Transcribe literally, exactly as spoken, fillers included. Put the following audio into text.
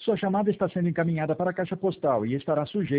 Sua chamada está sendo encaminhada para a caixa postal e estará sujeita